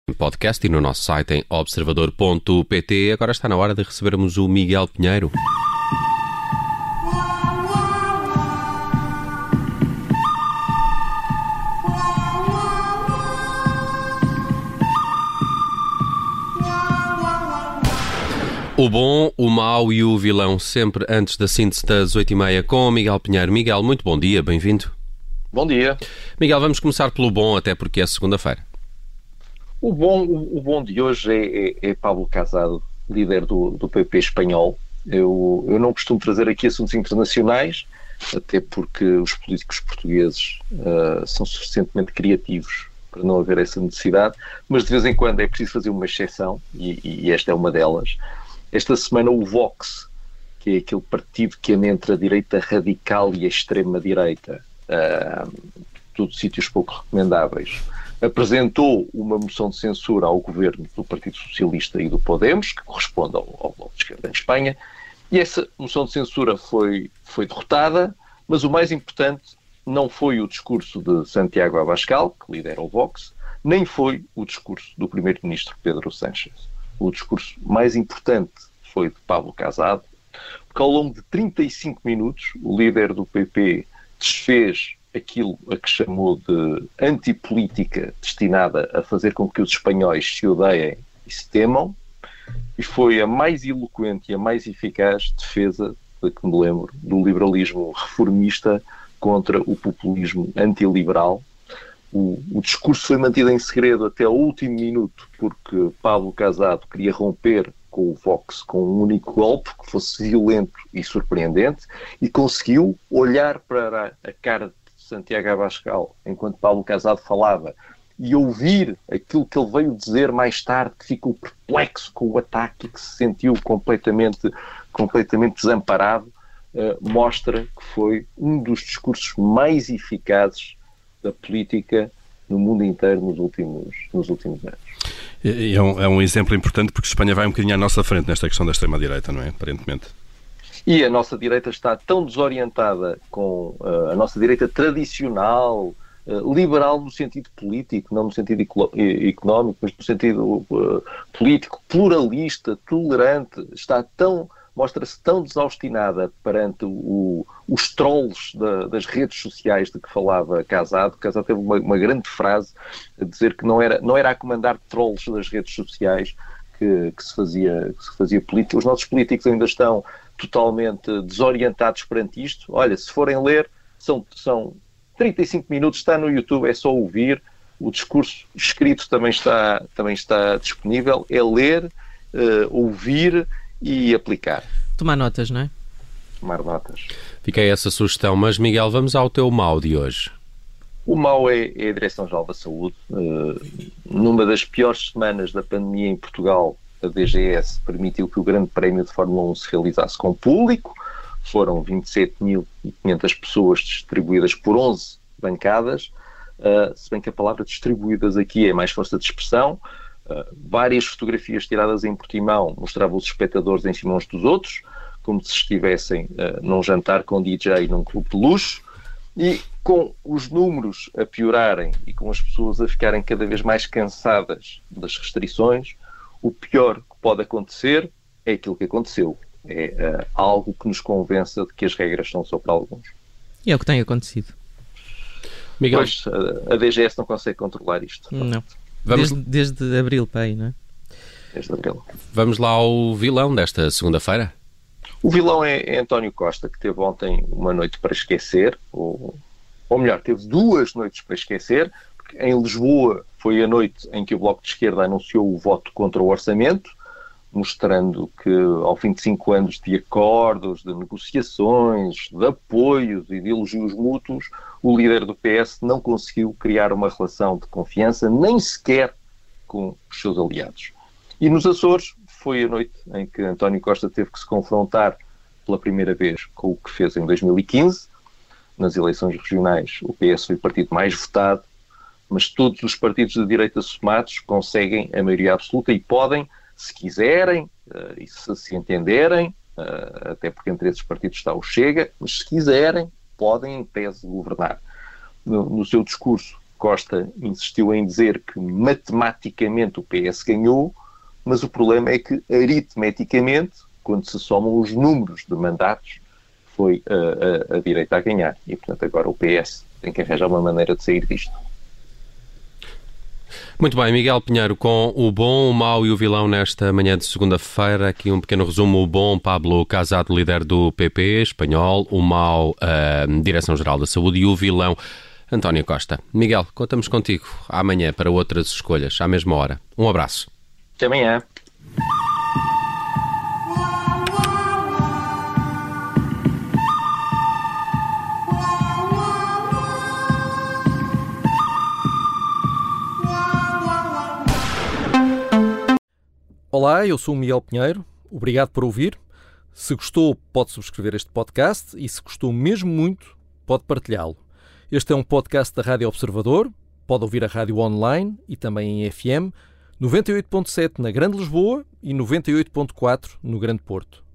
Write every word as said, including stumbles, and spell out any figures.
podcast e no nosso site em observador ponto pt. Agora está na hora de recebermos o Miguel Pinheiro. O bom, o mau e o vilão, sempre antes da síntese das oito e meia com o Miguel Pinheiro. Miguel, muito bom dia, bem-vindo. Bom dia. Miguel, vamos começar pelo bom, até porque é segunda-feira. O bom, o bom de hoje é, é, é Pablo Casado, líder do, do P P espanhol. Eu, eu não costumo trazer aqui assuntos internacionais, até porque os políticos portugueses uh, são suficientemente criativos para não haver essa necessidade, mas de vez em quando é preciso fazer uma exceção, e, e esta é uma delas. Esta semana o Vox, que é aquele partido que anda entre a direita radical e a extrema-direita, uh, todos sítios pouco recomendáveis, apresentou uma moção de censura ao governo do Partido Socialista e do Podemos, que corresponde ao, ao Bloco de Esquerda em Espanha, e essa moção de censura foi, foi derrotada, mas o mais importante não foi o discurso de Santiago Abascal, que lidera o Vox, nem foi o discurso do primeiro-ministro Pedro Sánchez. O discurso mais importante foi de Pablo Casado, porque ao longo de trinta e cinco minutos o líder do P P desfez aquilo a que chamou de antipolítica destinada a fazer com que os espanhóis se odeiem e se temam, e foi a mais eloquente e a mais eficaz defesa, de que me lembro, do liberalismo reformista contra o populismo antiliberal. O, o discurso foi mantido em segredo até o último minuto, porque Pablo Casado queria romper com o Vox com um único golpe, que fosse violento e surpreendente, e conseguiu olhar para a cara de Santiago Abascal enquanto Pablo Casado falava e ouvir aquilo que ele veio dizer mais tarde, que ficou perplexo com o ataque e que se sentiu completamente, completamente desamparado, uh, mostra que foi um dos discursos mais eficazes da política no mundo inteiro nos últimos, nos últimos anos. É um, é um exemplo importante porque Espanha vai um bocadinho à nossa frente nesta questão da extrema-direita, não é? Aparentemente. E a nossa direita está tão desorientada com uh, a nossa direita tradicional, uh, liberal no sentido político, não no sentido económico, mas no sentido uh, político, pluralista, tolerante, está tão... mostra-se tão desaustinada perante o, os trolls da, das redes sociais de que falava Casado. Casado teve uma, uma grande frase a dizer que não era, não era a comandar trolls das redes sociais que, que, se fazia, que se fazia política. Os nossos políticos ainda estão totalmente desorientados perante isto. Olha, se forem ler, são, são trinta e cinco minutos, está no YouTube, é só ouvir. O discurso escrito também está, também está disponível. É ler, uh, ouvir e aplicar. Tomar notas, não é? Tomar notas. Fica aí essa sugestão. Mas, Miguel, vamos ao teu mau de hoje. O mau é, é a Direção-Geral da Saúde. Uh, numa das piores semanas da pandemia em Portugal, a D G S permitiu que o Grande Prémio de Fórmula um se realizasse com público. Foram vinte e sete mil e quinhentas pessoas distribuídas por onze bancadas. Uh, se bem que a palavra distribuídas aqui é mais força de expressão. Uh, várias fotografias tiradas em Portimão mostravam os espectadores em cima uns dos outros, como se estivessem uh, num jantar com D J num clube de luxo, e com os números a piorarem e com as pessoas a ficarem cada vez mais cansadas das restrições, o pior que pode acontecer é aquilo que aconteceu. É uh, algo que nos convença de que as regras são só para alguns. E é o que tem acontecido. Miguel... Pois, uh, a D G S não consegue controlar isto. Não. Vamos... Desde, desde abril para aí, não é? Desde abril. Vamos lá ao vilão desta segunda-feira. O vilão é, é António Costa, que teve ontem uma noite para esquecer, ou, ou melhor, teve duas noites para esquecer, porque em Lisboa foi a noite em que o Bloco de Esquerda anunciou o voto contra o orçamento, mostrando que ao fim de cinco anos de acordos, de negociações, de apoios e de elogios mútuos, o líder do P S não conseguiu criar uma relação de confiança, nem sequer com os seus aliados. E nos Açores foi a noite em que António Costa teve que se confrontar pela primeira vez com o que fez em dois mil e quinze. Nas eleições regionais, o P S foi o partido mais votado, mas todos os partidos de direita somados conseguem a maioria absoluta e podem, se quiserem uh, e se se entenderem, uh, até porque entre esses partidos está o Chega, mas se quiserem, podem, em tese, governar. No, no seu discurso, Costa insistiu em dizer que matematicamente o P S ganhou, mas o problema é que aritmeticamente, quando se somam os números de mandatos, foi a, a, a direita a ganhar. E, portanto, agora o P S tem que arranjar uma maneira de sair disto. Muito bem, Miguel Pinheiro, com o bom, o mau e o vilão nesta manhã de segunda-feira. Aqui um pequeno resumo. O bom, Pablo Casado, líder do P P espanhol. O mau, a Direção-Geral da Saúde. E o vilão, António Costa. Miguel, contamos contigo amanhã para outras escolhas, à mesma hora. Um abraço. Até amanhã. Olá, eu sou o Miguel Pinheiro. Obrigado por ouvir. Se gostou, pode subscrever este podcast e se gostou mesmo muito, pode partilhá-lo. Este é um podcast da Rádio Observador. Pode ouvir a rádio online e também em F M, noventa e oito ponto sete na Grande Lisboa e noventa e oito ponto quatro no Grande Porto.